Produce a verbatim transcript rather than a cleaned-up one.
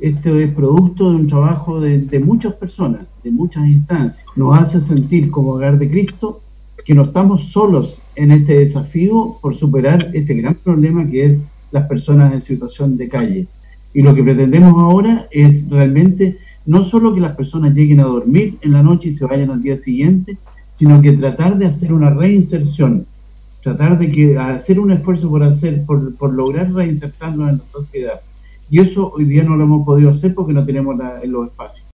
Esto es producto de un trabajo de, de muchas personas, de muchas instancias. Nos hace sentir como Hogar de Cristo que no estamos solos en este desafío por superar este gran problema que es las personas en situación de calle. Y lo que pretendemos ahora es realmente no solo que las personas lleguen a dormir en la noche y se vayan al día siguiente, sino que tratar de hacer una reinserción, tratar de que hacer un esfuerzo por hacer, por, por lograr reinsertarnos en la sociedad. Y eso hoy día no lo hemos podido hacer porque no tenemos la, los espacios.